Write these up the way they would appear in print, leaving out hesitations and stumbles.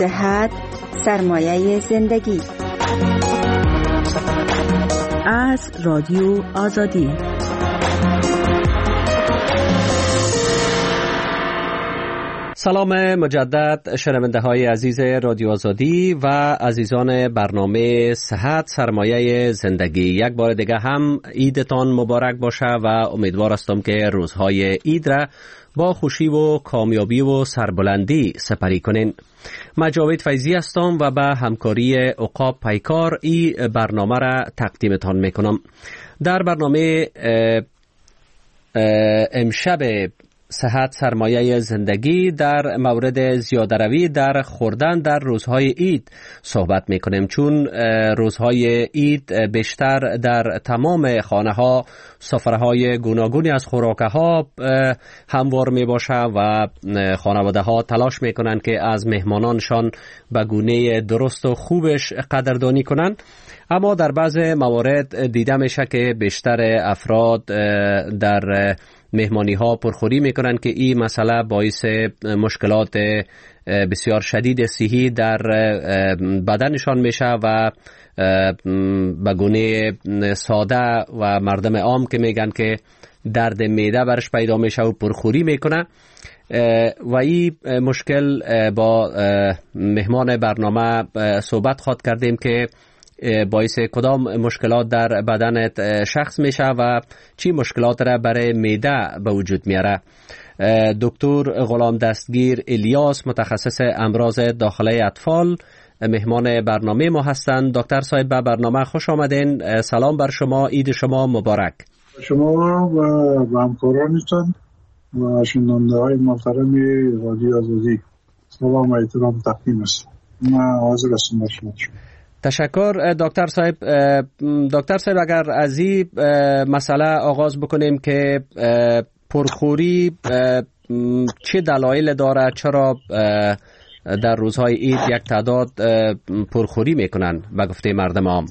صحت سرمایه زندگی. از رادیو آزادی. سلام مجدد شنونده های عزیز رادیو آزادی و عزیزان برنامه صحت سرمایه زندگی. یک بار دیگه هم عیدتان مبارک باشه و امیدوار هستم که روزهای عید را با خوشی و کامیابی و سربلندی سپری کنین. من جاوید فیضی هستم و به همکاری عقاب پیکار این برنامه را تقدیمتان میکنم. در برنامه امشب صحت سرمایه زندگی در مورد زیاده‌روی در خوردن در روزهای عید صحبت میکنیم، چون روزهای عید بیشتر در تمام خانه ها سفرهای گوناگونی از خوراکه ها هموار می باشه و خانواده ها تلاش میکنن که از مهمانانشان به گونه درست و خوبش قدردانی کنن. اما در بعض موارد دیده میشه که بیشتر افراد در مهمانی ها پرخوری میکنن که این مسئله باعث مشکلات بسیار شدید صحی در بدنشان میشه و به گونه ساده و مردم عام که میگن که درد معده برش پیدا میشه و پرخوری میکنه. و این مشکل با مهمان برنامه صحبت خواهد کردیم که باعث کدام مشکلات در بدنت شخص میشه و چی مشکلات را برای معده به وجود میاره. دکتر غلام دستگیر الیاس متخصص امراض داخله اطفال مهمان برنامه ما هستند. دکتر صاحب به برنامه خوش آمدین. سلام بر شما، عید شما مبارک. شما و همکارانتان و شنونده های محترم رادیو آزادی سلام و احترام تقدیم است. من حاضر هستم با شما. تشکر دکتر صاحب. دکتر صاحب اگر از این مسئله آغاز بکنیم که پرخوری چه دلایل داره، چرا در روزهای عید یک تعداد پرخوری میکنن به گفته مردم عام؟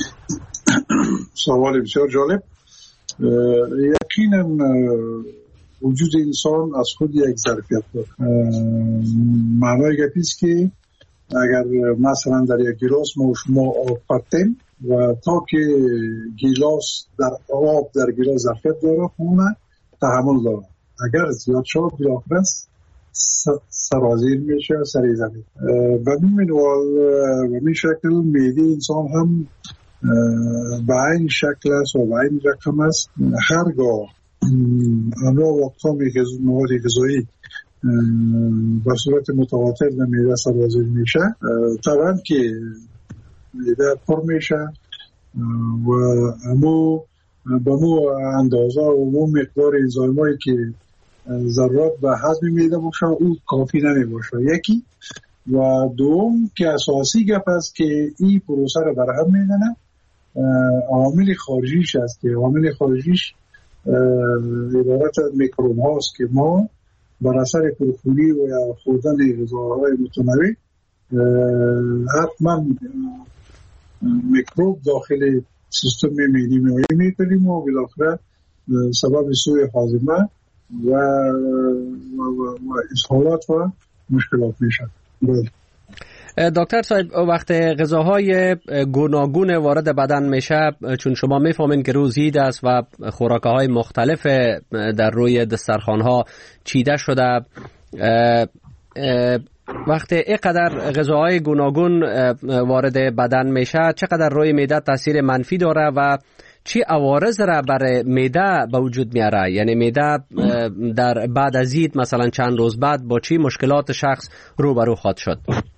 سوال بسیار جالب. یقینا وجود انسان از خود یک ظرفیت داره. معنای گپی است که اگر مثلا در یک گیلاس ما شما آب پرتیم و تا که گیلاس در آب در گیلاس ظرفیت داره خونه تحمل داره، اگر زیاد شد بالاخره سرازیر میشه سری زمین. و این شکل معده انسان هم به این شکل است و به این رقم است. هرگاه انواع و اقسام مواد غذایی به صورت متواتر در معده سرازیر میشه، طبعا که معده پر میشه و به مو اندازه و مو مقدار انزایمایی که ضرورت به هضم معده باشه او کافی نمی باشه. یکی و دوم که اساسی گپ است که این پروسه رو برهم میزنه عوامل خارجیش است که عوامل خارجیش عبارت از میکروب هاست که ما بر اثر پرخوری و یا خوردن غذاهای متنوع حتما میکروب داخل سیستم معدی میکنیم و بالاخره سبب سوء هاضمه و اسهالات و مشکلات میشن. دکتر صاحب وقت غذاهای گوناگون وارد بدن میشه، چون شما میفهمین که روز عید است و خوراک‌های مختلف در روی دسترخوان‌ها چیده شده، وقتی اینقدر غذاهای گوناگون وارد بدن میشه چقدر روی معده تاثیر منفی داره و چی عوارض را برای معده به وجود میاره؟ یعنی معده در بعد از عید مثلا چند روز بعد با چی مشکلات شخص روبرو خواهد شد؟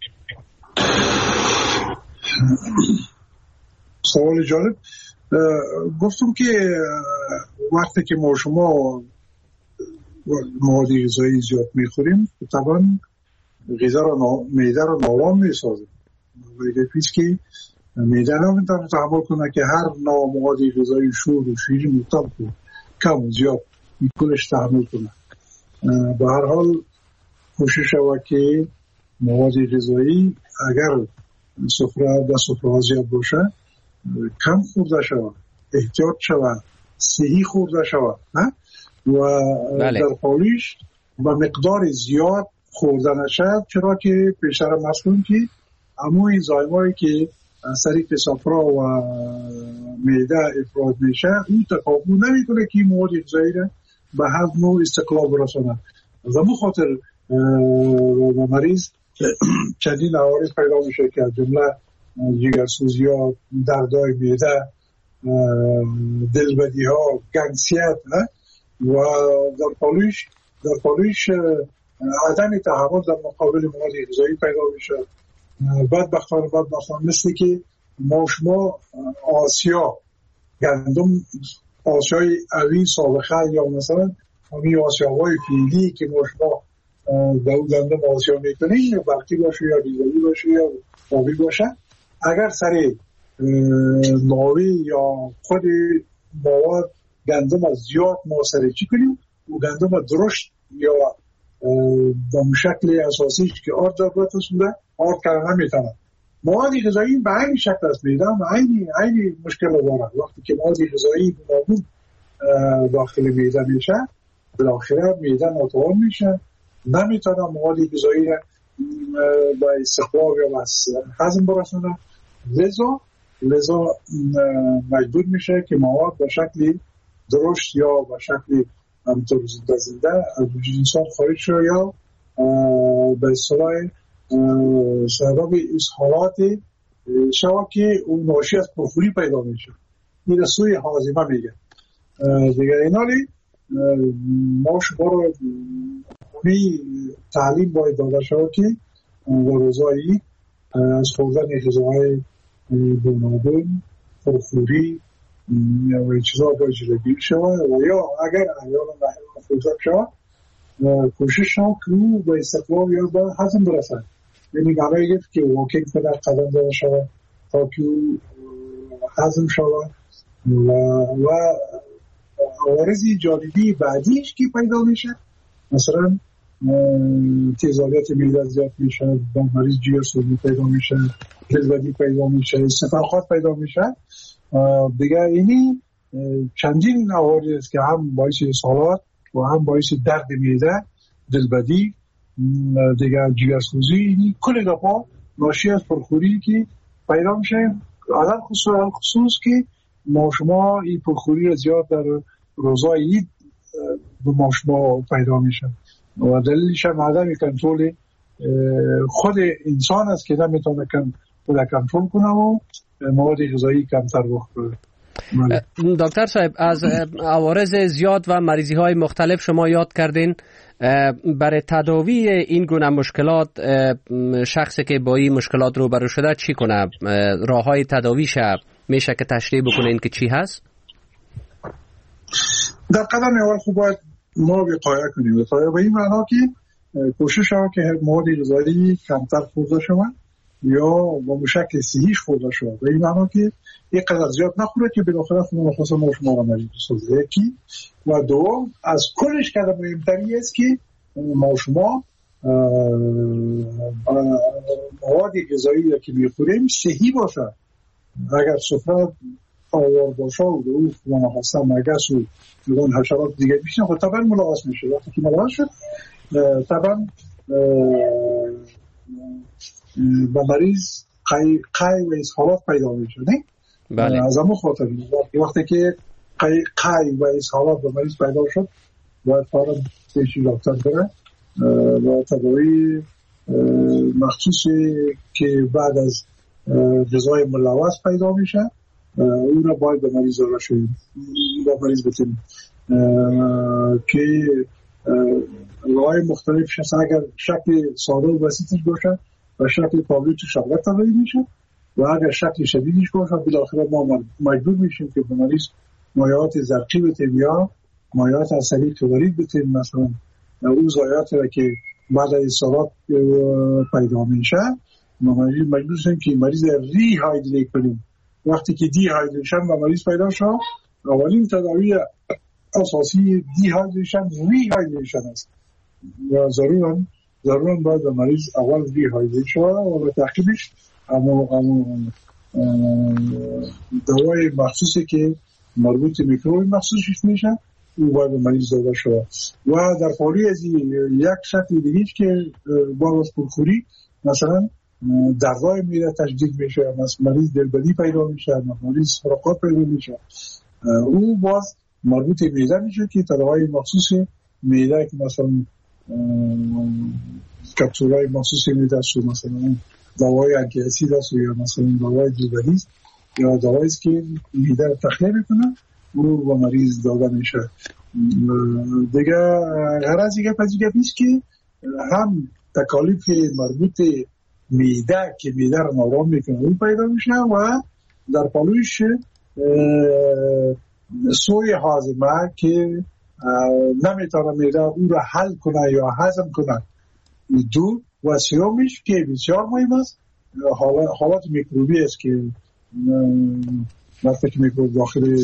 سوال جالب. گفتم که وقتی که ما شما مواد غذایی زیاد میخوریم طبعا معده رو نارام میسازه. ولی پیش که معده نمیتونه تحمل کنه که هر نوع مواد غذایی شور و شیرین مختلف کم و زیاد کلش تحمل کنه. به هر حال کوشش شود که مواد غذایی اگر سفره زیاد باشه کم خورده شود، احتیاط شود، صحی خورده شود و بله. در حالیش با مقدار زیاد خوردن شد، چرا که پیشتر مسئول که همون زایمایی که از طریق صفرا و معده افراز میشه اون تکامل نمیکنه که مواد غذایی را به هضم و استقلال برسونه. از همون خاطر مریض چندین عوارض پیدا میشه که از جمله جگرسوزی ها، دردهای معده، دلبدی ها، گنگسیت و در پالوش عدم تحمل در مقابل مواد غذایی پیدا میشه. بدبختانه مثل که ما شما آسیا گندم آسیای اوی سابقه یا مثلا همین آسیاهای فیلی که ما شما در گندم آسیا میکنیم یا برقی باشه یا ریزایی باشه یا آبی باشه، اگر سر ناوی یا خود مواد گندم از زیاد ما سرچی کنیم و گندم درشت یا به شکل اساسیش که آرد ضرورت رسونده آرد کردن نمیتونه. مواد غذایی به این شکل است میدن و این مشکل داره. وقتی که مواد غذایی نابود داخل میده میشه بالاخره میده ناتوان میشه، نمیتونه مواد غذایی را با استخواب یا هضم برسونه، لذا مجبور میشه که مواد به شکل درشت یا به شکل همطور زنده از وجود انسان خارج شده یا به اصطلاح سبب اسهالات شود که اون ناشی از پرخوری پیدا میشه. این سوی هاضمه میگه دیگه. اینالی ما شما رو خونی تعلیم باید داده شود که در روزایی از خوردن غذاهای گوناگون پرخوری یا چیزا باید جلوگیری شود و یا اگر احیانا خوردن شود کوشش شد که او به استقلال یا به هضم برسد. یعنی برای گفت که واکینگ کنه، قدم داده شود تا که هضم شود و عوارضی جانبی بعدیش که پیدا میشه، مثلا تیزابیت معده زیاد میشه، با مریض جگرسوزی پیدا میشه، دلبدی پیدا میشه، استفراغات پیدا میشه دیگه. اینی چندین عوارض است که هم باعث اسهالات و هم باعث درد معده، دلبدی دیگه، جگرسوزی، اینی کل دفعه ناشی از پرخوری که پیدا میشه. عدم خصوص که ما شما این پرخوری را زیاد در روزای عید به ما شما پیدا میشه و دلیلش هم عدم کنترل خود انسان است که نمیتونه کنترل کنه و مواد غذایی کمتر بخوره. دکتر صاحب، از عوارض زیاد و مریضی های مختلف شما یاد کردین. برای تداوی این گونه مشکلات شخصی که با این مشکلات روبرو شده چی کنه؟ راه های تداویش میشه که تشریح بکنین که چی هست؟ در قدم اول خوب باید ما وقایه کنیم. وقایه به این معنا که کوشش ها که مواد غذایی کمتر خورده شود یا با شکل صحیح خورده شود. به این معنا که یک قدر زیاد نخوره که بالاخره خون مخصوص ما شما را مریض بسازه. یکی و دوم از کلش که مهمتری است که ما شما مواد غذایی که میخوریم صحیح باشه. اگر سفره آوار باشه و اون مناخسته مگس و اون حشرات دیگه بیشتر خود طبعا ملاحظ میشه. وقتی که ملاحظ شد طبعا به مریض قی و اسهالات پیدا میشه. بله. از همون خاطر وقتی که قی و اسهالات به مریض پیدا شد باید فورا پیش دکتر بره و تداوی مخصوصی که بعد از غذای ملوث پیدا میشه اون را باید به مریض راشیم با مریض بتیم که راه مختلف شد. اگر شکل ساده و بسیطش باشه و شکل کاملی تو شغلت تغییر میشه و اگر شکل شدیدش باشه بالاخره ما مجبور میشیم که به مریض مایعات زرقی بتیم یا مایعات عصبی کلورید بتیم. مثلا اون ضایعات را که بعد از اصابت پیدا میشه مجبور شدیم که مریض ری هایدریت کنیم. وقتی که دی هایدریشن به مریض پیدا شد اولین تداوی اساسی دی هایدریشن ری هایدریشن است و ضروراً باید به مریض اول ری هایدریت شد و به تعقیبش دوای مخصوصی که مربوط میکروب مخصوصش میشه او باید به مریض داده شود. و در حالی از یک شکل دیگه که با پرخوری مثلا دردهای میده تشدید میشه، مثلا مریض دلبلی پیدا میشه، مریض سرقات پیدا میشه، او باز مربوط میده میشه که دواهای مخصوص میده که مثلا کپسولای مخصوص میده است، مثلا دوای آنتی اسید است یا مثلا دوای دلبلی است یا دوایی که میده رو تخلیه میکنه او با مریض داده میشه. دیگه غرض دیگه پذیگه نیست که هم تکالیف مربوط میده که میده رو نارام میکنه اون پیدا میشه و در پالوش سوی هاضمه که نمیتونه میده اون رو حل کنه یا هضم کنه. دو و سیومش که بسیار مهم است حالات میکروبی است که وقتی که میکروب داخل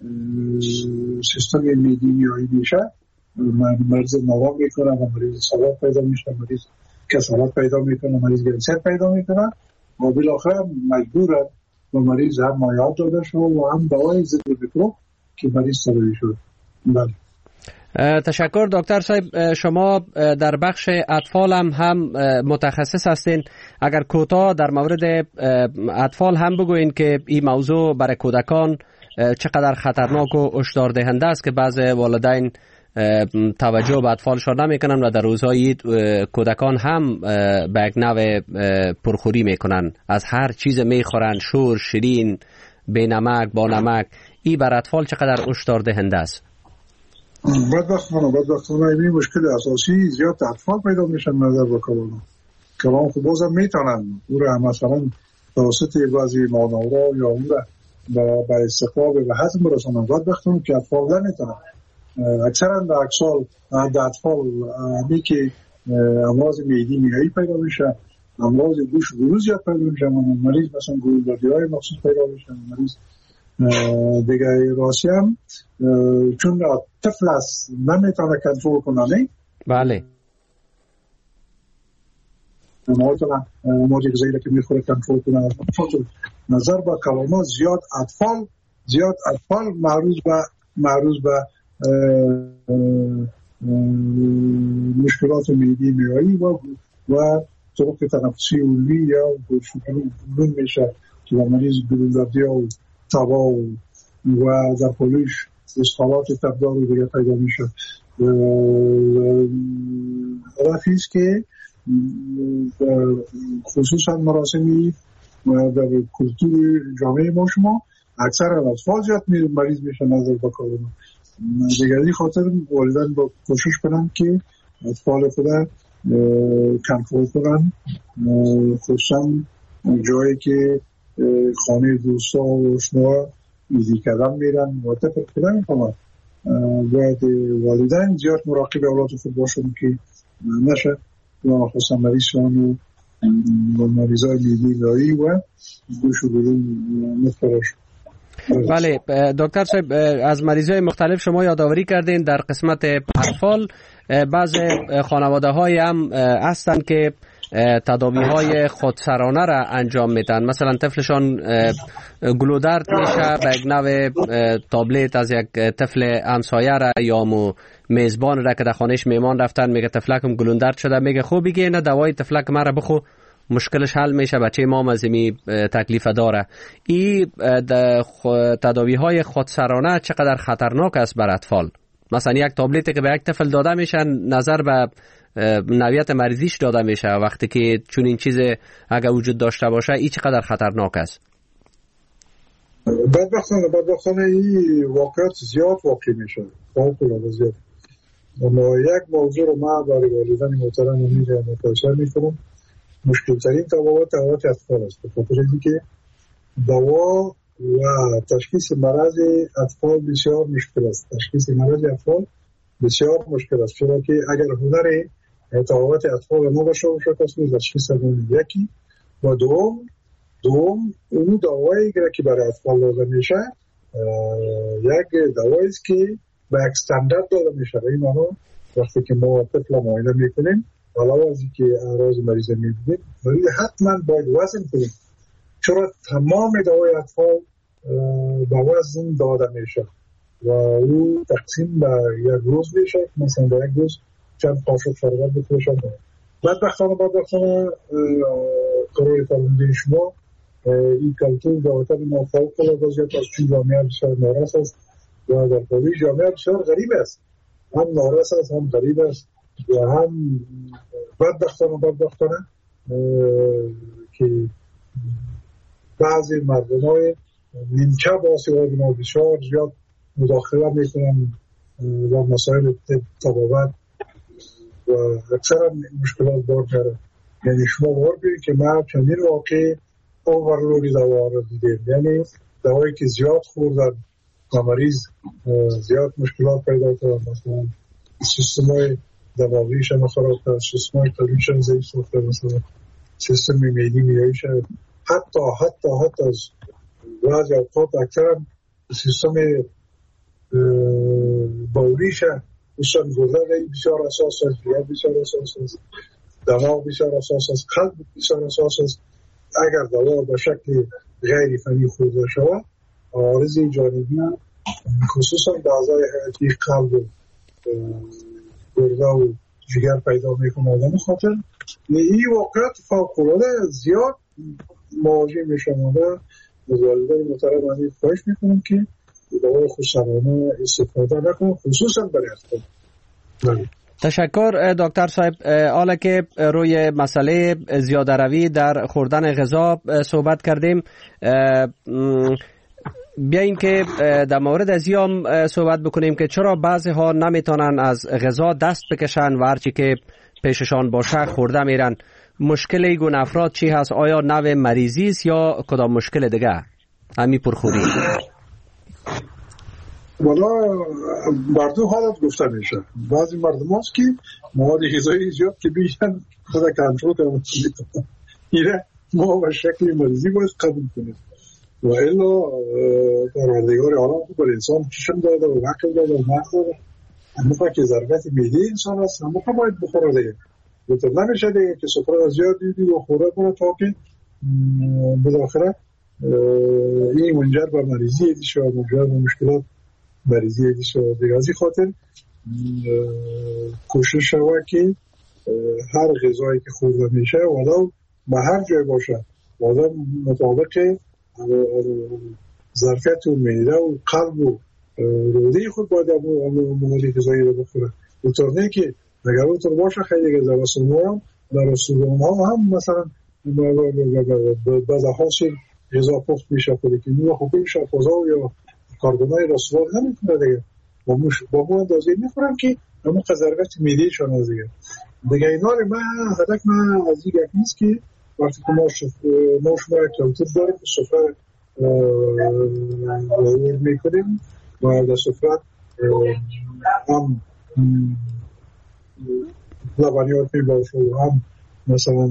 سیستم معده‌ای میایی میشه مریض نوام میکنه و مریض سالات پیدا میشه، مریض کسالت پیدا میکنه، مریض گرسیت پیدا میکنه و بالاخره مجبوره و مریض هم مایعات داده شد و هم دوای ضد میکروب که مریض تداوی شد. بله. تشکر دکتر صاحب. شما در بخش اطفال هم متخصص هستین. اگر کوتاه در مورد اطفال هم بگوین که این موضوع برای کودکان چقدر خطرناک و هشدار دهنده است که بعض والدین توجه به اطفالشان نمیکنن و در روزهای کودکان هم به یک نوع پرخوری میکنن، از هر چیز میخورن، شور، شیرین، بی نمک، با نمک. این بر اطفال چقدر هشدار دهنده است؟ بدبختانه این مشکل اساسی زیاد اطفال پیدا میشن نظر به کلام خب بازم میتونن او را مثلا توسط بعضی مانورا یا اون را به استقلال و هضم برسانن. بدبختانه که اطفال نمیتونن. اکثرا در اکسال در اطفال همی که امراض معده‌ای میایی پیدا میشه، امراض گوش و گلو زیاد پیدا میشه، مریض مثلا گلوبردی‌های مخصوص پیدا میشه، مریض دیگه راستی هم چون طفل است نمیتونه کنترل کنه. نه بله مواد غذایی که میخوره کنترل کنه. نظر به کلامات زیاد اطفال معروض به مشکلات معده‌ای میایی و طرق تنفسی عمومی یا گلون میشه که مریض گلوبردی و تبا و در پلوش اسخالات تبدار و دیگه پیدا میشه. رفیست که خصوصا مراسمی و در کلتور جامعه ما شما اکثر اطفال زیاد مریض میشه نظر بکارونه. دیگری خاطر والدین با کوشش کنن که اطفال خدا کنترل کنن، خصوصا جایی که خانه دوستا و اشنوا ایزی کردن میرن و تفکر نمیکنن. باید والدین زیاد مراقب اولاد خود باشن که نشه و خصوصا مریضان و مریضای معده‌ای و گوش و گلو مختلف. بله دکتر صاحب، از مریضای مختلف شما یادآوری کردین. در قسمت اطفال بعض خانواده های هم هستن که تداوی های خودسرانه را انجام میدن. مثلا طفلشان گلودرد میشه، به یک نوع تابلت از یک طفل همسایه را یا میزبان را که در خانهش میمان رفتن میگه طفلکم گلودرد شده، میگه خب بگی نه دوای طفلک مرا بخو مشکلش حل میشه، بچه ما مزمی تکلیف داره. این تداوی های خودسرانه چقدر خطرناک است بر اطفال؟ مثلا یک تابلتی که به یک طفل داده میشه نظر به نوعیت مریضیش داده میشه، وقتی که چون این چیز اگر وجود داشته باشه این چقدر خطرناک است؟ بدبختانه این واقعیت زیاد واقع میشه، فوق‌العاده زیاد. اما یک موضوع رو ما برای والدین محترم میگم متوجه میکنم، مشکل ترین تفاوت اطفال است. به خاطر اینکه دوا و تشخیص مرض اطفال بسیار مشکل است. تشخیص مرض اطفال بسیار مشکل است، چرا که اگر هنر تفاوت اطفال ما باشه کسی تشخیص اون یکی و دوم اون دوایی که برای اطفال لازم میشه یک دوایی است که به یک استاندارد داده میشه. این معنی وقتی که ما طفل معاینه میکنیم علاوه از اینکه اعراض مریض میبینیم مریض حتما باید وزن کنیم، چرا تمام دوای اطفال با وزن داده میشه و او تقسیم به یک روز میشه، مثلا در یک روز چند قاشق شربت بخورشن. بدبختانه قرار فرمانده شما این کلتور دعوتر ما فوق العاده زیاد است، چون جامعه بسیار نارس است و در قوی جامعه بسیار غریب است، هم نارس است هم غریب است و هم بدبختانه که بعضی مردم های نیمچه باسی ما بسیار زیاد مداخله میکنن و مسائل طبابت و اکثرا مشکلات بار کرده. یعنی شما بار بیدید که ما چندین واقع اوورلودی دوا را دیدیم، یعنی دوایی که زیاد خوردن و مریض زیاد مشکلات پیدا کردن، مثلا سیستم های دماغیشن خراب کرد، سیستم های قلبیشن ضعیف ساخته، مثلا سیستم معدی میاییشن، حتی از بعضی اوقات اکثرا سیستم باوریشن بسیار گرده بسیار اساس است، ریه بسیار اساس است، دماغ بسیار اساس است، قلب بسیار اساس است. اگر دوا به شکل غیر فنی خورده شود عوارض جانبی خصوصا به اعضای حیاتی قلب و گرده و جگر پیدا میکنه. آدم خاطر این واقعیت فوق‌العاده زیاد مواجه میشم و والدین محترم همین خواهش میکنم که دوای خودسرانه استفاده نکنم، خصوصا برای اطفال. تشکر دکتر صاحب. حالا که روی مسئله زیاده روی در خوردن غذا صحبت کردیم، بیاییم که در مورد از هم صحبت بکنیم که چرا بعضی ها نمیتونن از غذا دست بکشن و هرچی که پیششان باشه خورده میرن. مشکل این گونه افراد چی هست؟ آیا نوع مریضی است یا کدام مشکل دیگه؟ همین پرخوری. والا بر دو حالت گفته میشه. بعضی مردم هست که مواد غذایی زیاد که بیشن خود کنترل کنند، اینه ما به شکل مریضی باید قبول کنیم و الا پروردگار عالم بر انسان چشم داده و عقل داده و مغز داده، اما که ضرورت معده انسان است اما باید بخوره دیگه. بهتر نمیشه دیگه که سفره زیاد دیدی و خوره کنه تا که بالاخره این منجر به مریضی دیشه و منجر به مشکلات مریضی دیشه. دیگه از این خاطر کوشش شود که هر غذایی که خورده میشه ولو به هر جای باشه آدم مطابق ظرفیت و معده و قلب و روده خود باید مواد غذایی رو بخوره. اونطور نه که اگر اونطور باشه خیلی غذا در رسولان ها هم مثلا بعضا حاصل غذا پخت میشه خودی که نوع خوبی شفازا یا کاربونای رسولان نمیکنه دیگه با مو اندازه میخورم که همون ضرورت معده شان از دیگه اینا رو هدف من از این گپ نیست که وقتی که ما شما کلتور داریم که سفره میکنیم و در سفره هم لبنیات میباشه و هم مثلا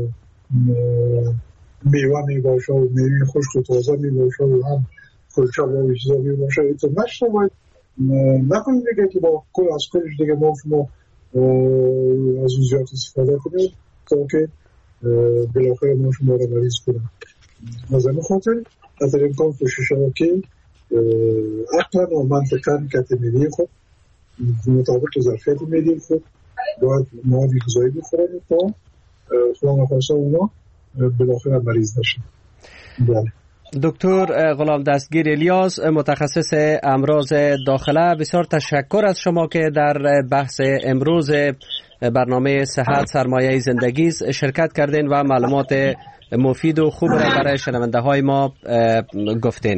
میوه میباشه و میوه خشک و تازه میباشه و هم کلچه و چیزا میباشه. ایتو نشته باید نکنیم دیگه که با از کلش دیگه ما شما از اون زیاد استفاده کنیم تا که بالاخره ما شما رو مریض کنیم. از این خاطر از امکان کوشش شود که عقلا و منطقا کت میدین خود مطابق ظرفیت میدین خود باید مواد غذایی بخورن تا خدا نخواسته اونا بالاخره مریض نشن. بله. دکتر غلام دستگیر الیاس، متخصص امراض داخله، بسیار تشکر از شما که در بحث امروز برنامه صحت سرمایه زندگی شرکت کردین و معلومات مفید و خوب را برای شنونده های ما گفتین.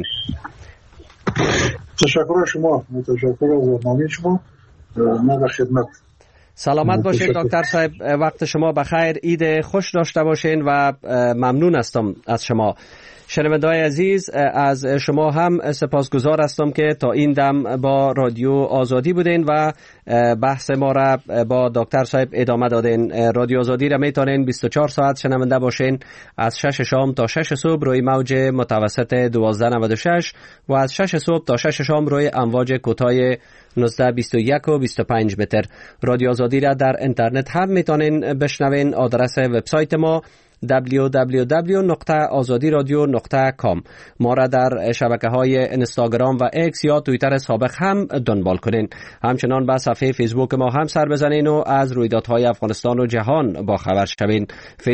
تشکر از شما، تشکر از برنامه شما. ما به خدمت. سلامت باشید دکتر صاحب، وقت شما بخیر، عید خوش داشته باشین و ممنون هستم از شما. شنونده‌های عزیز، از شما هم سپاسگزار هستم که تا این دم با رادیو آزادی بودین و بحث ما را با دکتر صاحب ادامه دادین. رادیو آزادی را میتونین 24 ساعت شنونده باشین، از 6 شام تا 6 صبح روی موج متوسط 1296 و از 6 صبح تا 6 شام روی امواج کوتاه 1921 و 25 متر. رادیو آزادی را در اینترنت هم میتونین بشنوین. آدرس وبسایت ما www.azadiradio.com. ما را در شبکه‌های اینستاگرام و ایکس یا توییتر سابق هم دنبال کنین. همچنان به صفحه فیسبوک ما هم سر بزنین و از رویدادهای افغانستان و جهان با خبر شوین.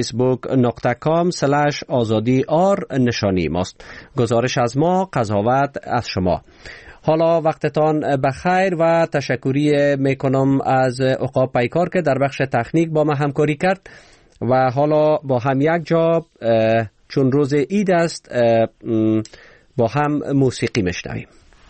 facebook.com/azadi_r نشانی ماست. گزارش از ما، قضاوت از شما. حالا وقتتان بخیر و تشکری میکنم از عقاب پیکار که در بخش تکنیک با ما همکاری کرد. و حالا با هم یک جا چون روز عید است با هم موسیقی میشنویم.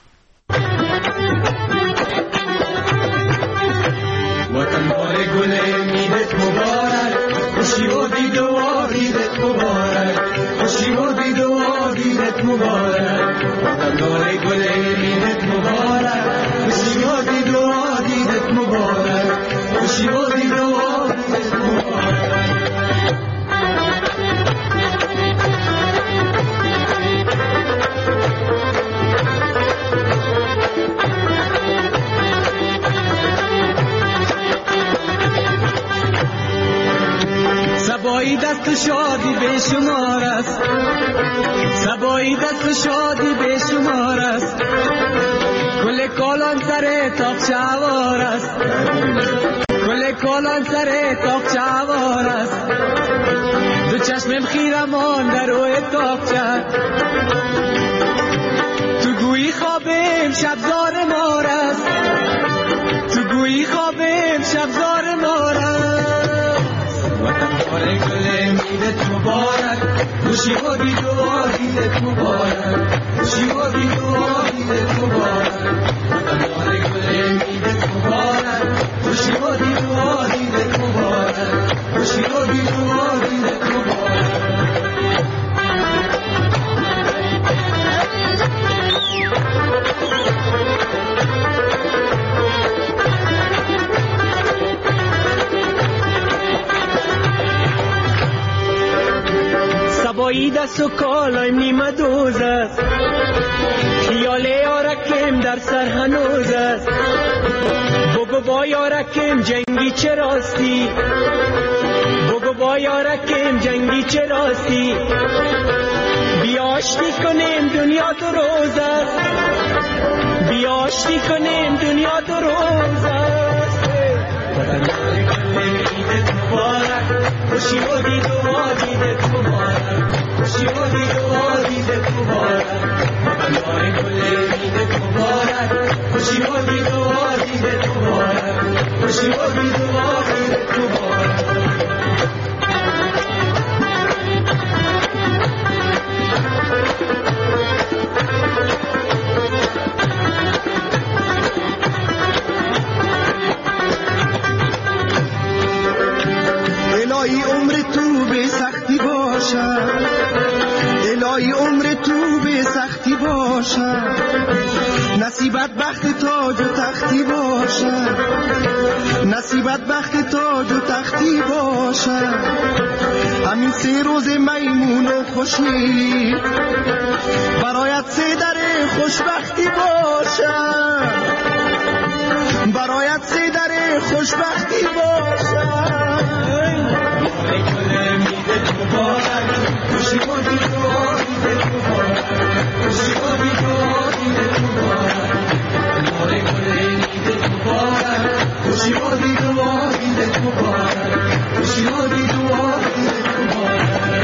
وطن بار گل عیدت مبارک، خوشی و دید و عیدت مبارک، خوشی و دید و عیدت مبارک. وطن بار گل عیدت مبارک، خوشی و دید و عیدت مبارک، خوشی و دید و عیدت مبارک. سبایی دست شادی به شمار است، سبایی دست شادی به شمار است، گل کالان سر تاقچه عوار است، گل کالان سر تاقچه عوار است. دو چشمم خیرمان در روی تاقچه، تو گویی خوابم شبزار مار است، تو گویی خوابم شبزار مار است. وطن بار گل عیدت مبارک، خوشی و دید و عیدت مبارک، خوشی و دید و عیدت مبارک. وطن بار گل عیدت مبارک، خوشی و دید و عیدت مبارک، خوشی و دید و عیدت مبارک. سبایی دست و کالایم نیمه دوز است، خیال یارکم در سر هنوز است. بگو با یارکم جنگی چه راستی، بگو با یارکم جنگی چه راستی. بیا آشتی کنیم دنیا دو روز است، بیا آشتی کنیم دنیا دو روز است. وطن بار گل عیدت مبارک، خوشی و دید و عیدت مبارک، خوشی و دید و عیدت مبارک. وطن بار گل عیدت مبارک، خوشی و دید و عیدت مبارک، خوشی و دید و عیدت مبارک. الهی عمر تو به سختی باشه، الهی عمر تو به سختی باشه، نصیبت بخت تاج و تختی باشه، نصیبت بخت تاج و تختی باشه. همین 3 روز میمون و خوشی برایت 3 در خوشبختی باشه، برایت 3 در خوشبختی باشه. گل عیدت مبارک، خوشی و دید و عیدت مبارک، خوشی و دید و عیدت مبارک. گل عیدت مبارک، خوشی و دید و عیدت مبارک، خوشی و دید و عیدت مبارک.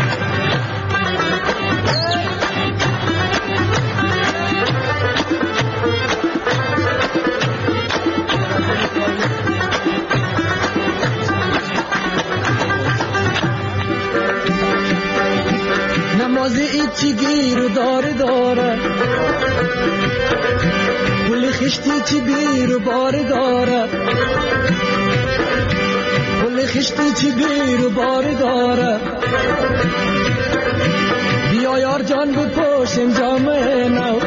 نماز عید چی گیر و داره داره، گل خشتی چی بیر و باره داره، گل خشتی چی بیر و باره داره. بیا یار جان بپوشیم جامعه نو،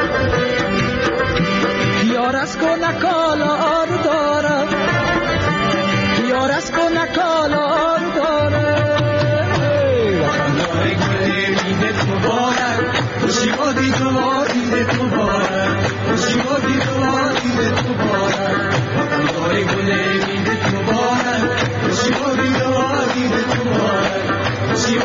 یار از کنه کالا آرو داره، یار از کنه کالا آرو داره. خوشی و دید و عیدت مبارک، خوشی و دید و عیدت مبارک. وطن بار گل عیدت مبارک، خوشی و دید و عیدت مبارک، خوشی و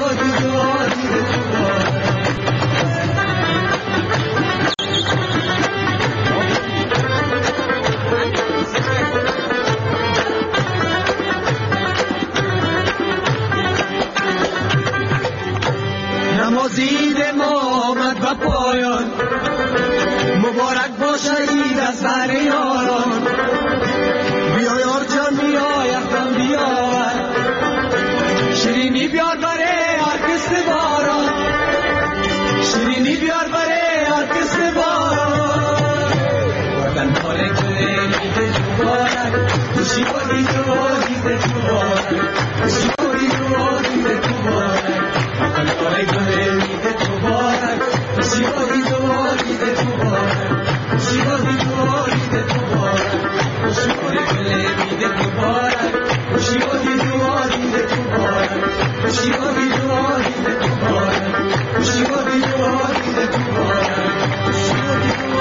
روز عید ما آمد و پایان، مبارک باشه عید از بر یاران. بیا یار جان بیا یخم بیا، شیرینی بیار بره هر کس باران، شیرینی بیار بره هر کس باران. وطن پاره کنه عید مبارک، خوشی بادی تو عید مبارک، خوشی بادی تو عید مبارک. وطن پاره کنه عید مبارک، خوشی بادی تو عید مبارک، خوشی بادی تو عید مبارک، خوشی بادی کنه عید مبارک، خوشی بادی تو عید مبارک، خوشی بادی تو عید مبارک، خوشی بادی تو عید مبارک، خوشی بادی تو.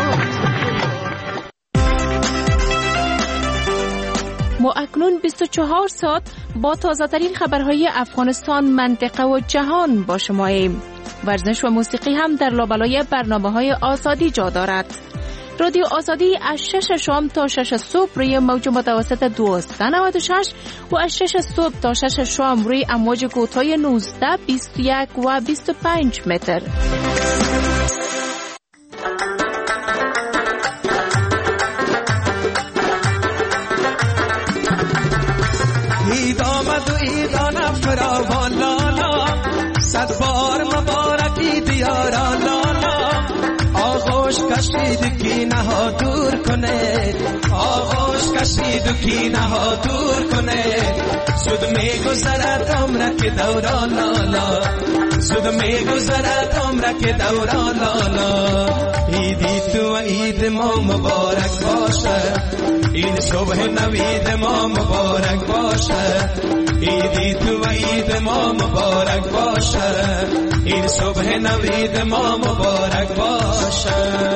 ما اکنون 24 ساعت با تازه‌ترین خبرهای افغانستان، منطقه و جهان با شماییم. ورزش و موسیقی هم در لابلای برنامه‌های آزادی جا دارد. رادیو آزادی از 6 شام تا 6 صبح روی موج متوسط 1296 و از 6 صبح تا 6 شام روی امواج کوتاه 19، 21 و 25 متر. عید آمد و عیدان فراوان لالا، صد بار مبارک عید یارا لالا. آغوش کشید کینه ها دور کنه، آغوش کشید کینه ها دور کنه. زود میگذرد عمرک دوران لالا، زود میگذرد عمرک دوران لالا. عیدی تو و عید ما مبارک باشه، این صبح نوید ما مبارک باشه. عیدی تو و عید ما مبارک باشه، این صبح نوید ما مبارک باشه.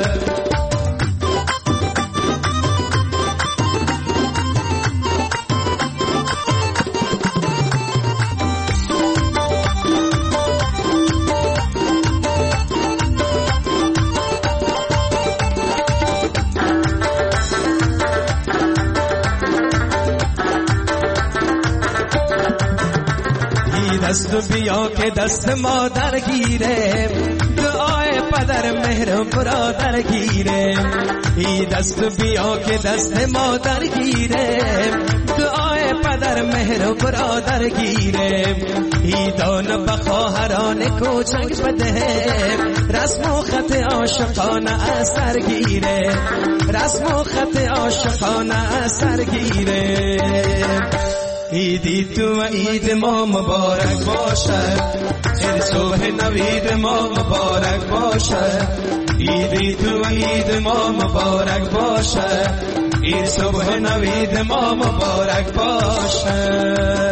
دست بیا که دست مادر گیره، دعای پدر مهر برادر گیره. ای دست بیا که دست مادر گیره، دعای پدر مهر برادر گیره. ای دان بخواهران کوچک بده، رسم و خط عاشقانه اثر گیره، رسم و خط عاشقانه اثر گیره. عیدی تو و عید ما مبارک باشه، این صبح نوید ما مبارک باشه. عیدی تو و عید ما مبارک باشه، این صبح نوید ما مبارک باشه.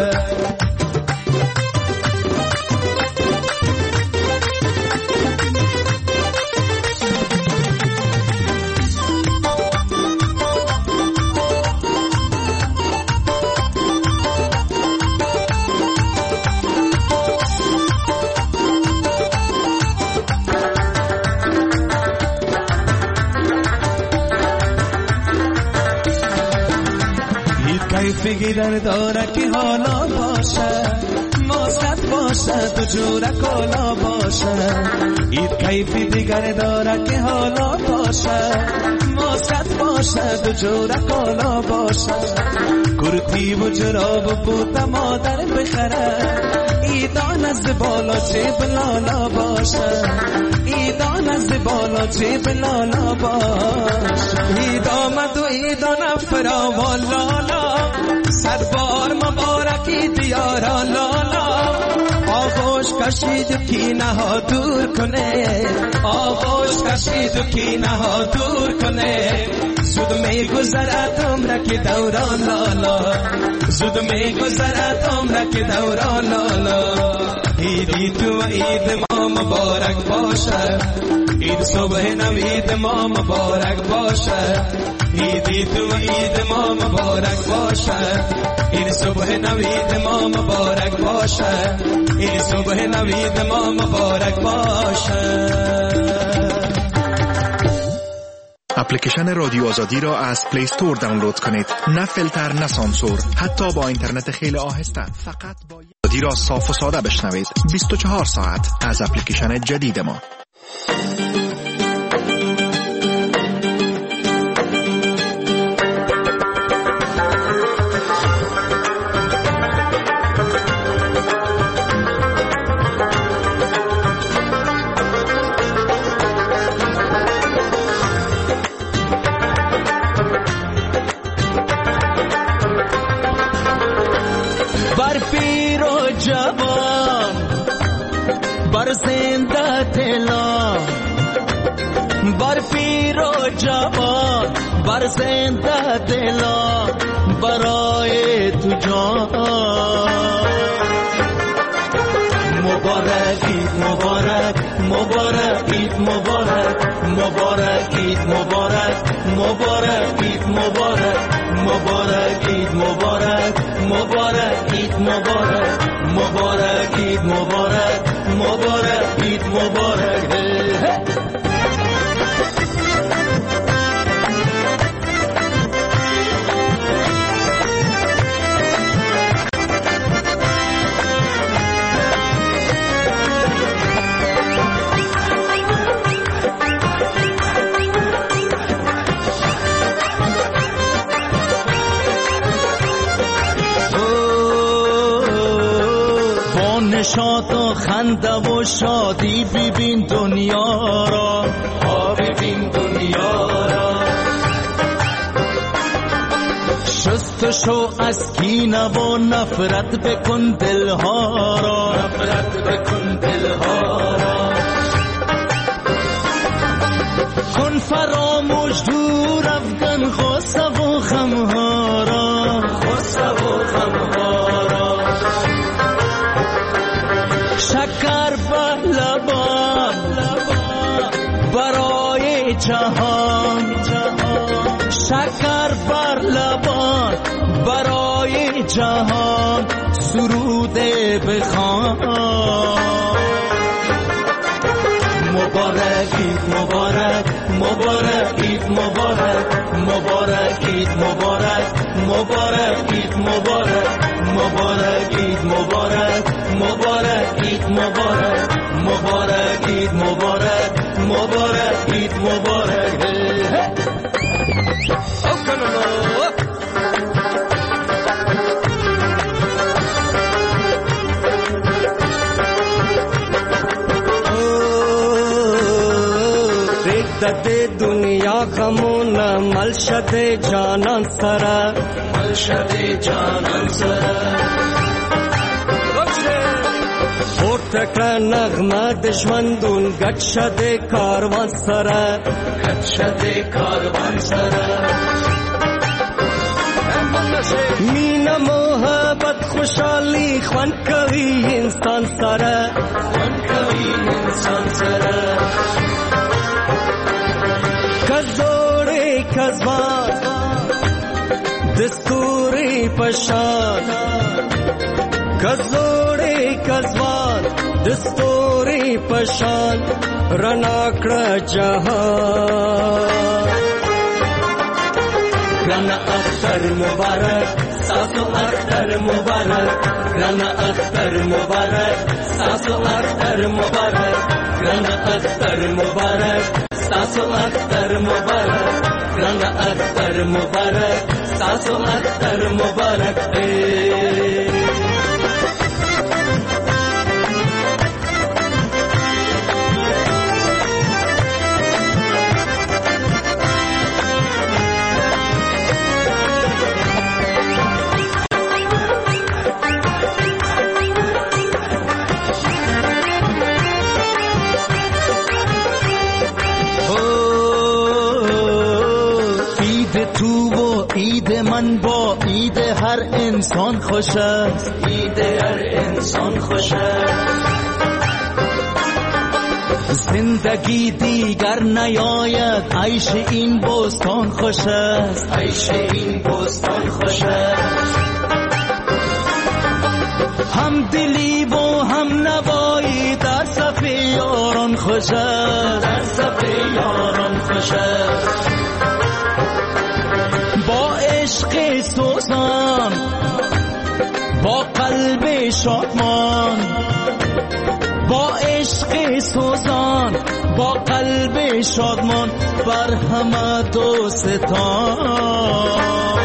فکر داره که حالا باشه، ماست باشه تو جور کالا باشه. اید کیفی دیگر داره که حالا باشه، ماست باشه تو جور کالا باشه. کرتی و جراب بوت مادر بخره، ایدان از بالا چه بلالا باشه، ایدان از بالا چه بلالا باشه. اید آمد و ایدان فراوان لالا، صد بار مبارکی دیارا لالا. آغوش کشید کینه ها دور کنه، آغوش کشید کینه ها دور کنه. زود میگذرد عمرک دوران لالا، زود میگذرد عمرک دوران لالا. عیدی تو و عید ما مبارک باشه، عید صبح نوید ما مبارک باشه. عیدی تو و عید ما مبارک باشه، عید صبح نوید ما مبارک باشه، عید صبح نوید ما مبارک باشه. اپلیکیشن رادیو آزادی را از پلی استور دانلود کنید. نه فیلتر نه سانسور، حتی با اینترنت خیلی آهسته. فقط با آزادی را صاف و ساده بشنوید. 24 ساعت از اپلیکیشن جدید ما. بر زنده دلا برای تو جان مبارک عید مبارک مبارک عید مبارک مبارک عید مبارک مبارک عید مبارک مبارک عید مبارک مبارک عید مبارک مبارک عید مبارک مبارک عید مبارک. نشاط و خنده و شادی ببین دنیا را، ببین دنیا را. شست شو از کینه و نفرت بکن دلها را، نفرت بکن دلها را. کن فراموش دور افغان غصه و غمها را، غصه و غمها را. شکر به لبان برای جهان، شکر بر لبان برای جهان سرود بخوان. مبارک عید مبارک مبارک عید مبارک مبارک عید مبارک مبارک عید مبارک مبارک عید مبارک مبارک عید مبارک مبارک عید مبارک مبارک عید مبارک. دے دنیا غمون مل شد جانان سرا، مل شد جانان سرا. پورتکا نغمه دشمندون گت شد کاروان سرا، گت شد کاروان سرا. مینا محبت خوشحالی خوان کوي انسان سرا، خوان کوي انسان سرا. کزوڑی کزوان دستوری پشان، کزوڑی کزوان دستوری پشان رناکڑ جہان. رانا اختر مبارک ساسو اختر مبارک، رانا اختر مبارک ساسو اختر مبارک، رانا اختر مبارک ساسو اختر مبارک، رانا اختر مبارک ساسو اختر مبارک. من با عید هر انسان خوش است، عید هر انسان خوش است. زندگی دیگر نیاید عیش این بستان خوش است، عیش این بستان خوش است. هم دلی و هم نوایی در صف یاران خوش است، در صف یاران خوش است. عشق سوزان با قلب شادمان جان، با عشق سوزان، با قلب شادمان، بر همه دوستان.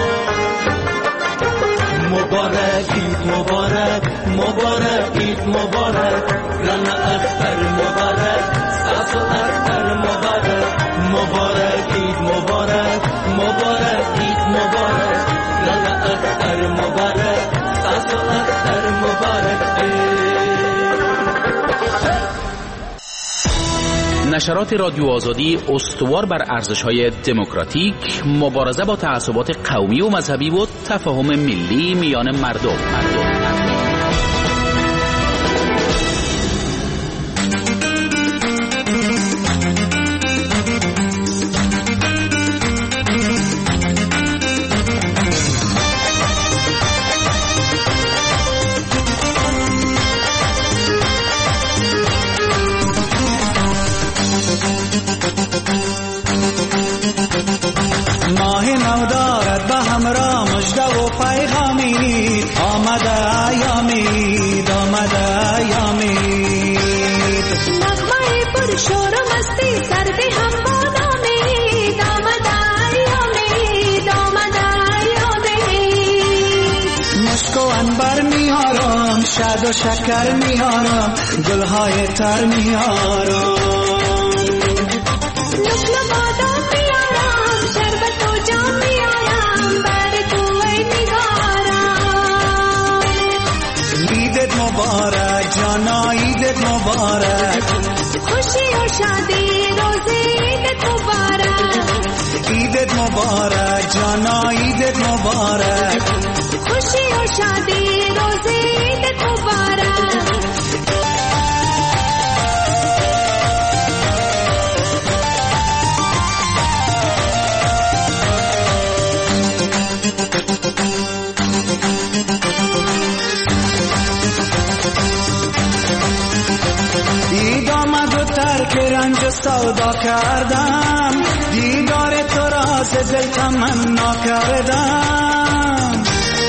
مبارک عید مبارک، مبارک عید مبارک، رن اختر مبارک، ساس و اختر مبارک. مبارک عید مبارک، مبارک عید مبارک، رن اختر مبارک، ساس و اختر مبارک. نشرات رادیو آزادی استوار بر ارزش‌های دموکراتیک، مبارزه با تعصبات قومی و مذهبی و تفاهم ملی میان مردم. ماه نو دارد به همراه مژده و پیغامی، آمده ایامید، آمده ایامید. نغمه پر شور و مستی سردی هم بادامید، آمده ایامید، آمده ایامید. مشک و عنبر میارم، شاد و شکر میارم، گلهای تر میارم. نقل بادام میارم، شربت و جام میارم، بر تو ای نگارم. عیدت مبارک جانا، عیدت مبارک، خوشی و شادی روزی عیدت مبارک. عیدت مبارک جانا، عیدت مبارک، خوشی و شادی روزی عیدت مبارک. عید آمد و ترک رنج و سودا کردم، دیدار تو را ز دل تمنا کردم.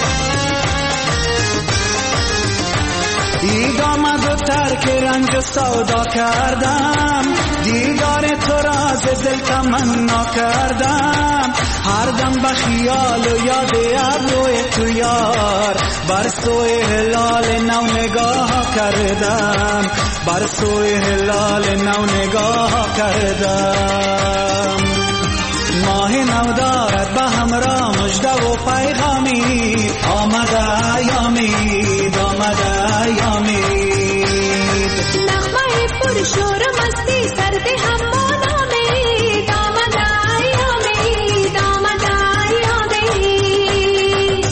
عید آمد و ترک رنج و سودا کردم، دیدار تو را ز دل تمنا کردم. هر دم به خیال و یاد ابروی تو یار، بر سوی هلال نو نگاه کردم، بر سوی هلال نو نگاه کردم. ماه نو دارد به همراه مژده و پیغامی، آمده ایامید، آمده ایامید. نغمه پر شور و مستی سردی هم بادامید، آمده ایامید، آمده ایامید.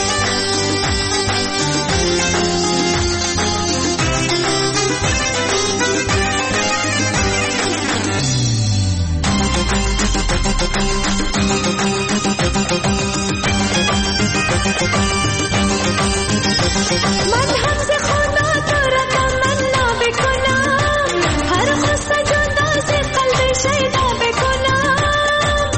من هم ز خدا تو را تمنا بکنم، هر خواست جدا ز قلب شیدا بکنم.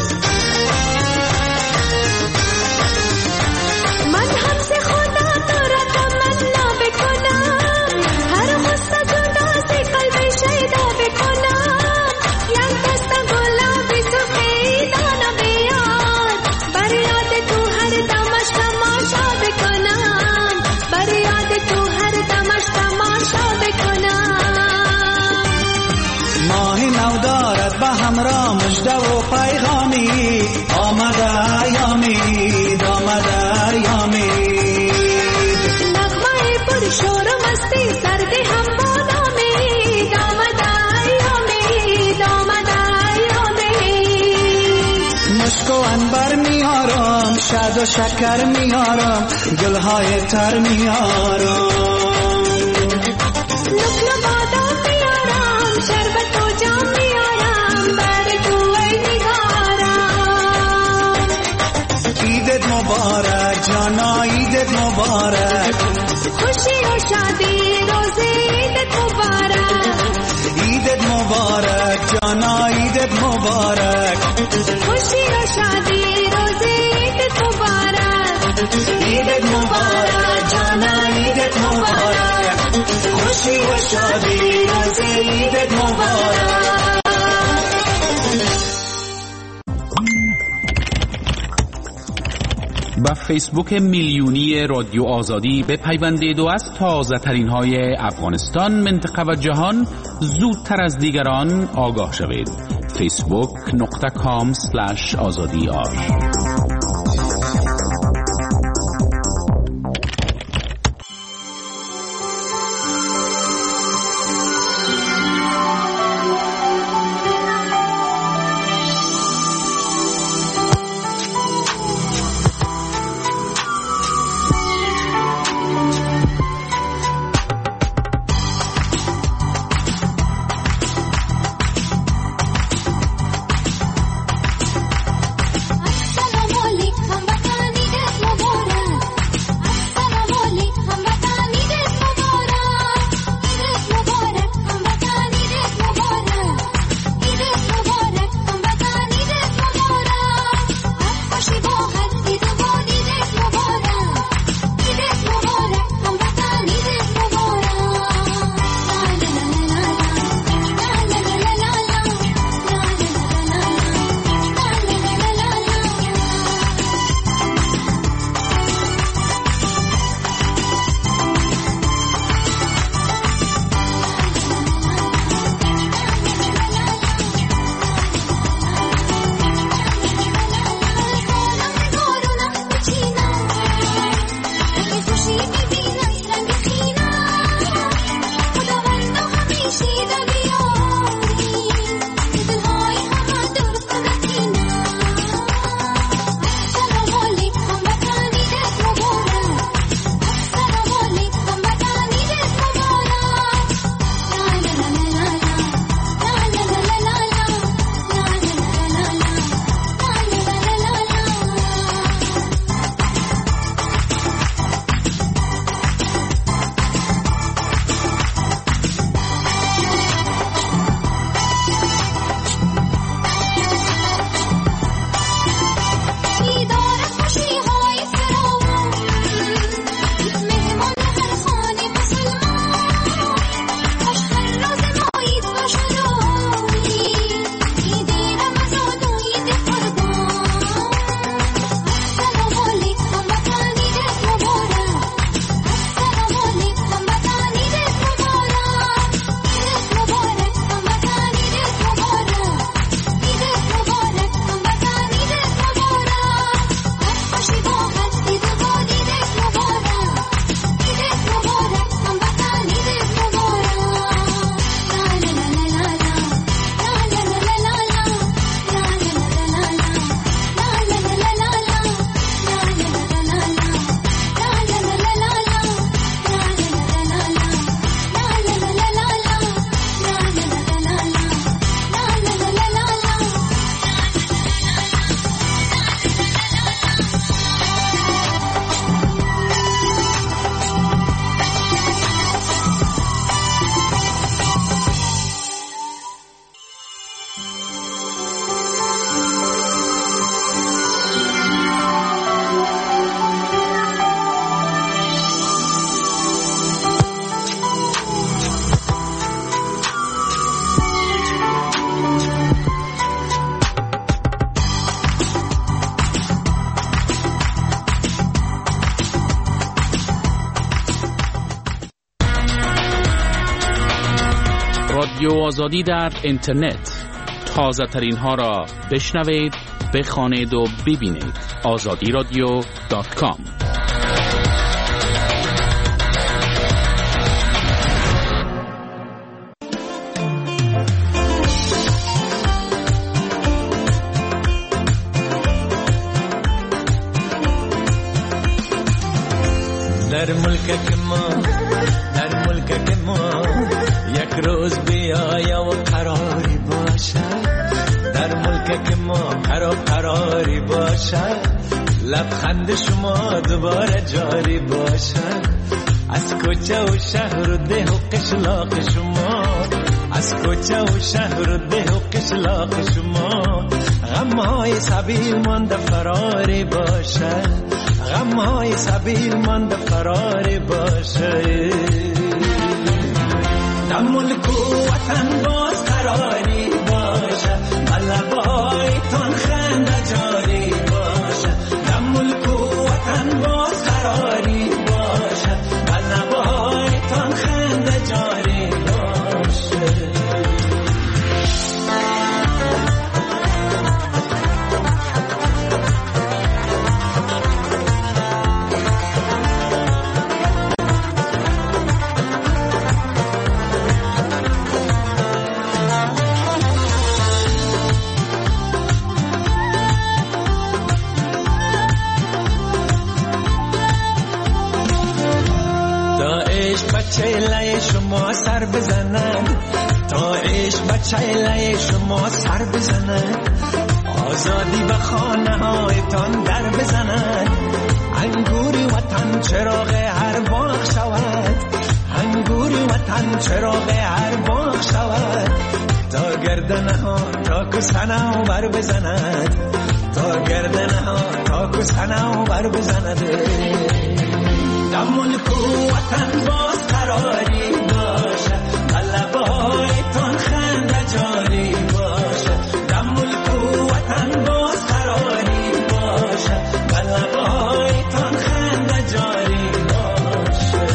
من هم ز خدا تو را تمنا بکنم، هر خواست جدا ز قلب شیدا بکنم. یک دست گلابی سفیدانه بیاد، بر یاد تو هر دمش تماشا بکنم، بر یاد تو هر دمش تماشا بکنم. ماه نو دارد به همراه مژده و پیغامی، آمده ایامید، آمده ایامید. نغمه پر شور و مستی سردی هم بادامید، آمده ایامید، آمده ایامید. مشک و عنبر میارم، شاد و شکر میارم، گلهای تر میارم. نقل بادام میارم، شربت و جام میارم، بر تو ای نگارم. عیدت مبارک جانا، عیدت مبارک، خوشی و شادی روزی عیدت مبارک. عیدت مبارک جانا، عیدت مبارک، خوشی و شادی روزی عیدت مبارک. عیدت مبارک جانا، عیدت مبارک، و فیسبوک میلیونی رادیو آزادی بپیوندید و از تازه ترین های افغانستان، منطقه و جهان زودتر از دیگران آگاه شوید. facebook.com/azadi.ir رادیو آزادی در اینترنت. تازه ترین ها را بشنوید، بخوانید و ببینید. azadiradio.com. در ملک ما یک روز بیایا و قراری باشد، در ملک ما قراری باشد، لبخند شما دوباره جاری باشد، از کوچه و شهر و ده و قشلاق شما، از کوچه و شهر و ده و قشلاق شما، غمهای سبیل مانده فراری باشد، غمهای سبیل مانده فراری باشد. در ملک و وطن باز قراری باشد، لبایتان خنده جاری باشد، در ملک و وطن چیله شما سر بزند، تا عشق به چیله شما سر بزند، آزادی به خانه هایتان در بزند، انگوری وطن چراغ هر باغ شود، انگوری وطن چراغ هر باغ شود، تا گردنه ها تا کسنه بر بزند، تا گردنه ها تا کسنه بر بزند. در ملک و وطن باز قراری باشه، لبه هایتان خنده جاری باشه، در ملک و وطن باز قراری باشه، لبه هایتان خنده جاری باشه.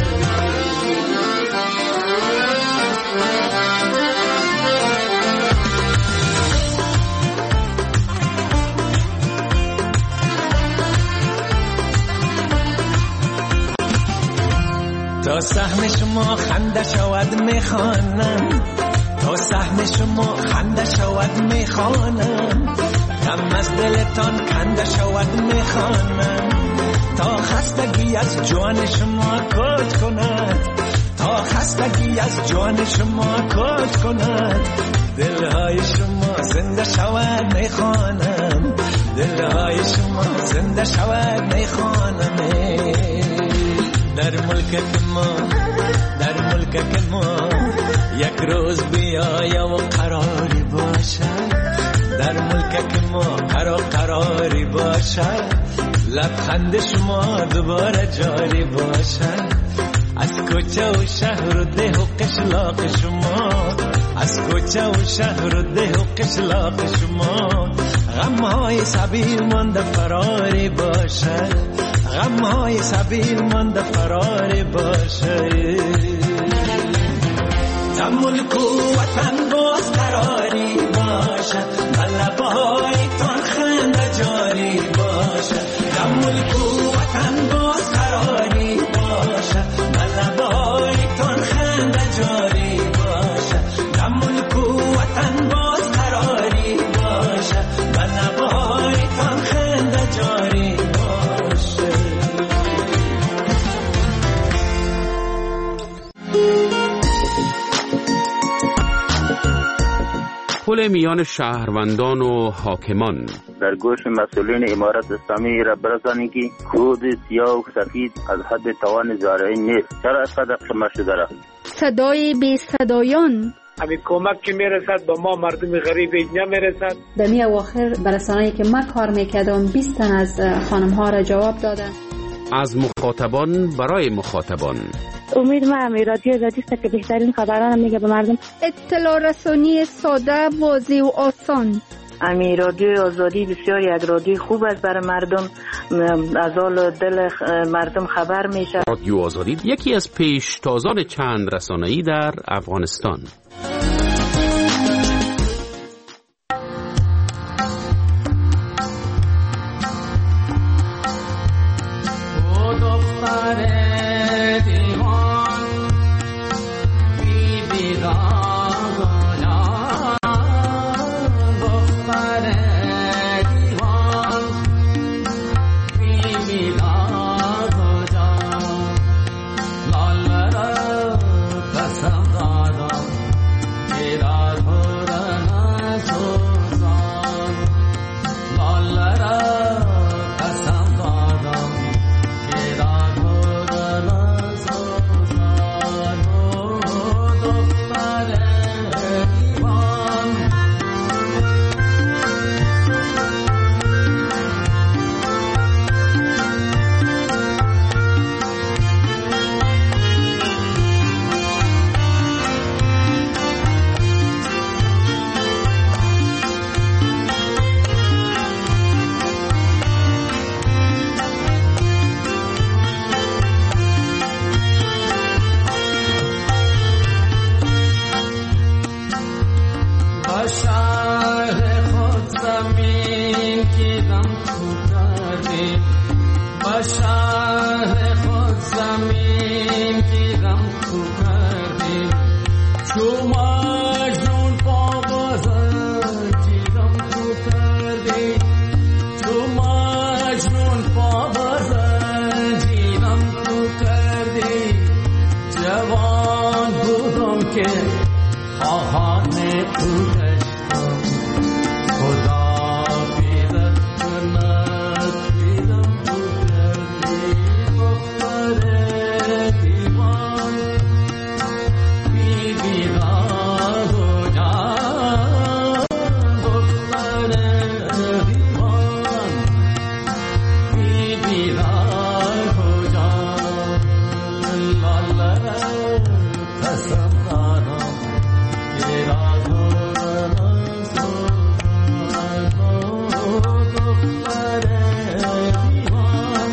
تا سهم شما خنده شود میخوانم، تا سهم شما خنده شود میخوانم، غم از دلتان کنده شود میخوانم، تا خستگی از جان شما کوچ کند، تا خستگی از جان شما کوچ کند، دلهای شما زنده شود میخوانم، دلهای شما زنده شود میخوانم. در ملک ما، در ملک ما یک روز بیایم و قراری باشد، در ملک ما قراری باشد، لبخند شما دوباره جاری باشد، از کوچه و شهر و ده و قشلاق شما، از کوچه و شهر و ده و قشلاق شما، غمهای سبیل مانده فراری باشد، غمهای سبیل مانده فراری باشد. در ملک و وطن باز قراری باشد، لبه هایتان خنده جاری باشد، در ملک و وطن باز قراری باشد، لبه هایتان خنده جاری باشد، در ملک و وطن باز قراری باشد، لبه هایتان خنده جاری باشد. پل میان شهروندان و حاکمان. در گوش مسئولین امارت اسلامی را برسانید که کود سیاه و سفید از حد توان زارعین نیست. چرا اینقدر شما شده را؟ صدای بی صدایان. همین کمک که میرسد با ما مردم غریب نمیرسد. در می اواخر برسانه‌ای که من کار میکردم 20 تن از خانم ها را جواب دادن. از مخاطبان برای مخاطبان. امید ما رادیو آزادی است که بهترین خبران میگه به مردم. اطلاع رسانی ساده، واضح و آسان. رادیو آزادی بسیاری از رادیو خوب است برای مردم، از حال دل مردم خبر میشه. رادیو آزادی یکی از پیشتازان چند رسانه‌ای در افغانستان. Father. که خواهان تو گشتم خدا بیدت کند بیدم تو کردی دختر دیوان بی بیدار و جان دختر دیوان بی بیدار و جان لالا قسم دارم که را دارم دختر دیوان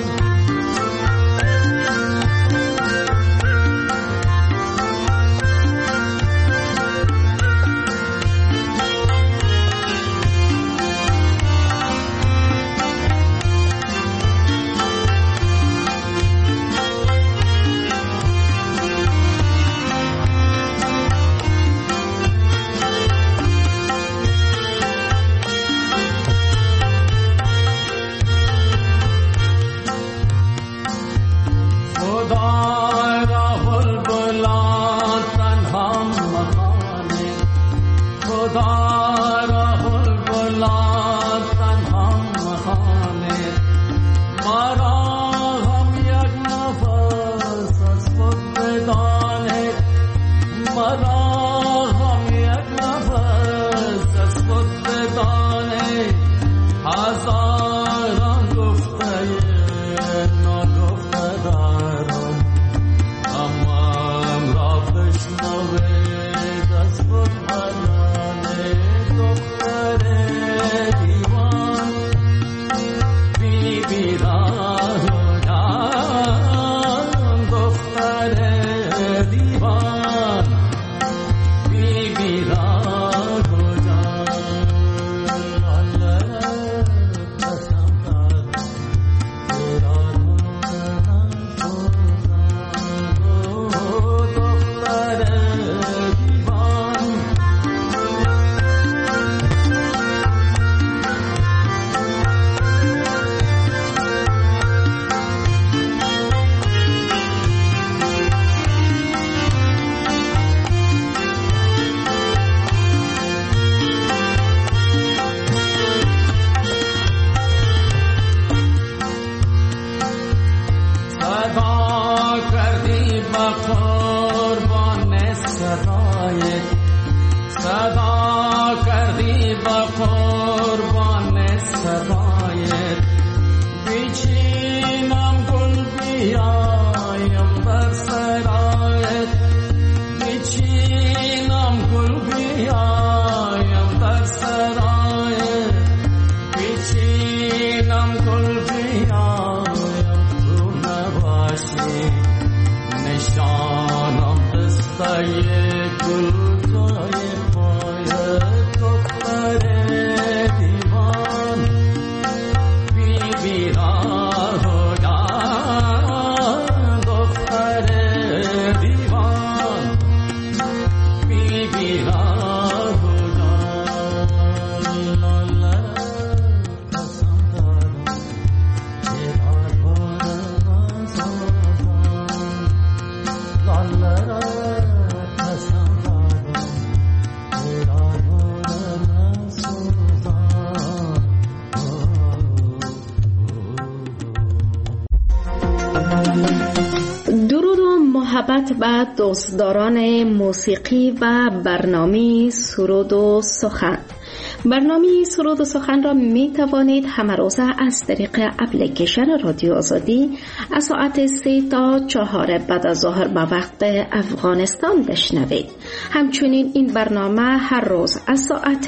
محبت به دوستداران موسیقی و برنامه سرود و سخن. برنامه سرود و سخن را می توانید همه روزه از طریق اپلیکیشن رادیو آزادی از ساعت 3 تا 4 بعد از ظهر به وقت افغانستان بشنوید. همچنین این برنامه هر روز از ساعت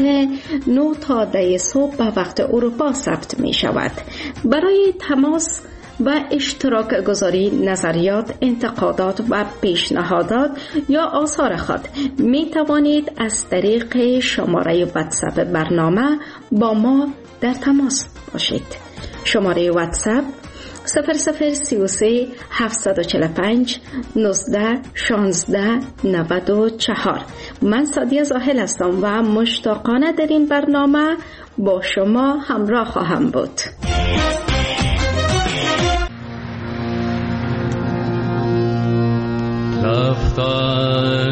9 تا 10 صبح به وقت اروپا ضبط می شود. برای تماس و اشتراک گذاری نظریات، انتقادات و پیشنهادات یا آثار خود می توانید از طریق شماره واتساپ برنامه با ما در تماس باشید. شماره واتساپ 0033 745 19 16 94. من سادیه زاهل هستم و مشتاقانه در این برنامه با شما همراه خواهم بود. رفتن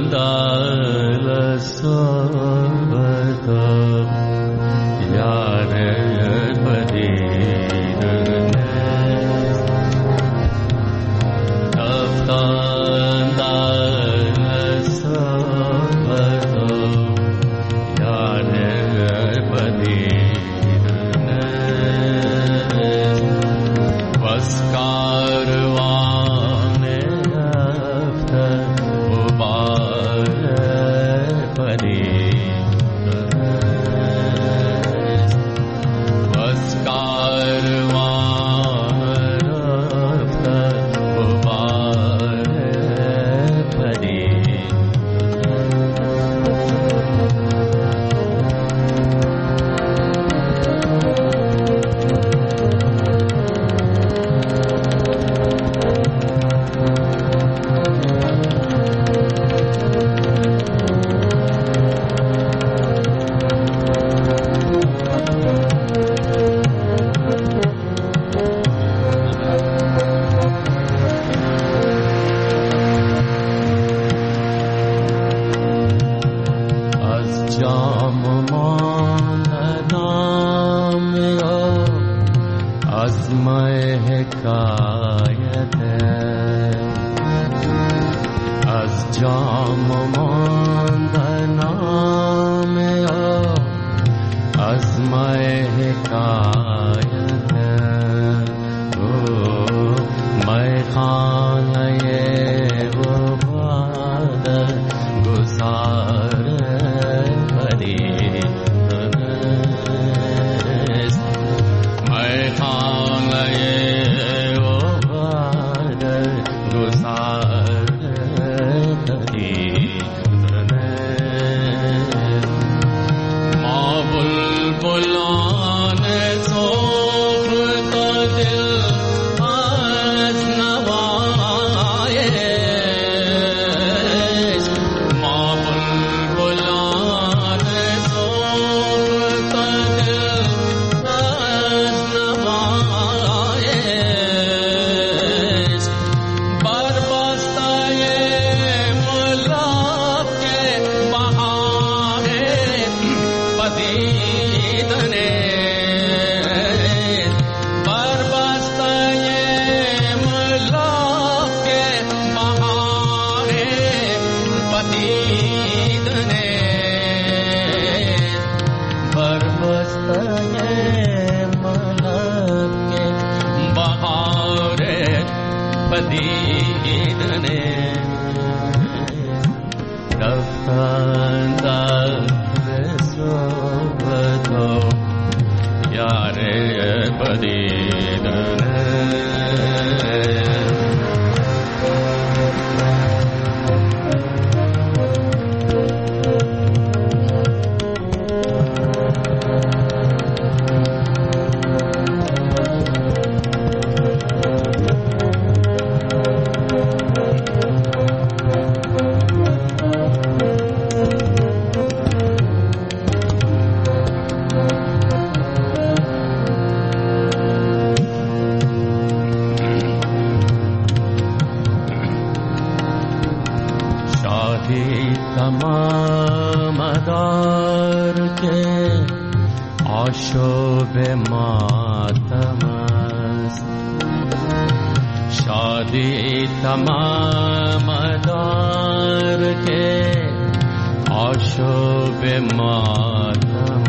आशोब मातम